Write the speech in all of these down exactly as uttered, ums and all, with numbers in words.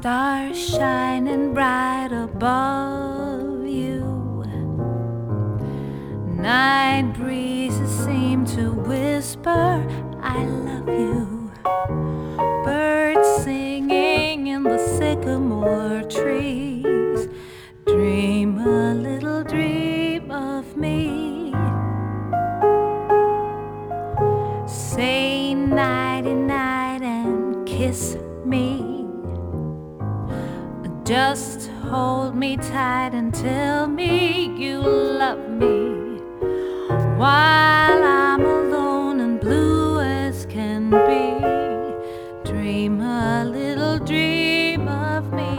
Stars shining bright above you. Night breezes seem to whisper, I love you. Birds singing in the sycamore trees. Dream a little dream of me. Say nighty night and kiss me. Just hold me tight and tell me you love me while I'm alone and blue as can be. Dream a little dream of me.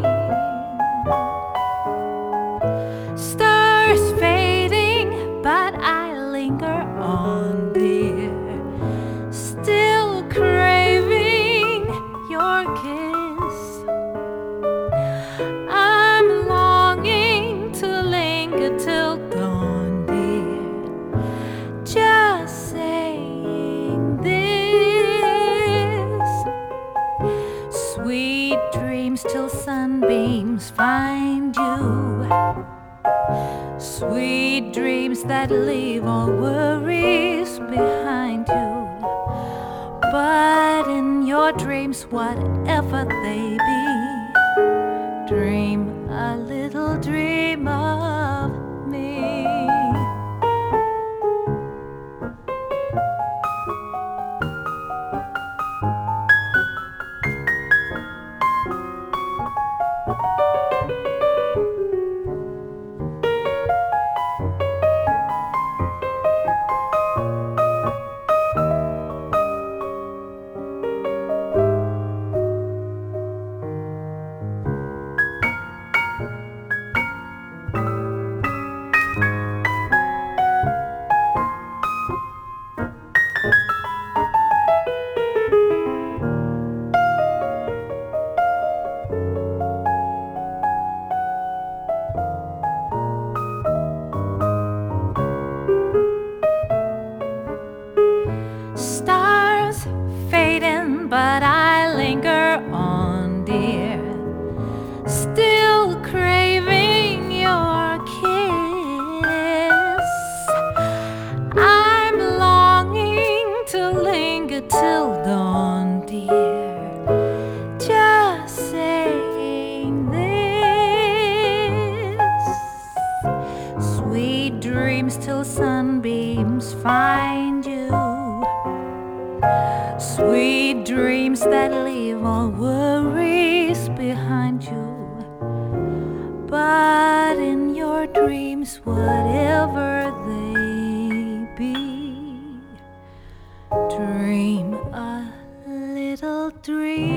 Stars fading, but I linger on, dear. Still craving your kiss. I'm longing to linger till dawn, dear. Just saying this. Sweet dreams till sunbeams find you. Sweet dreams that leave all worries behind you. But in your dreams, whatever they be, dream a little dream of me. Stars fading, but I linger on, dear. Still craving your kiss. I'm longing to linger till dawn, dear. Just saying this. Sweet dreams till sunbeams find you. Sweet dreams that leave all worries behind you. But in your dreams, whatever they be, dream a little dream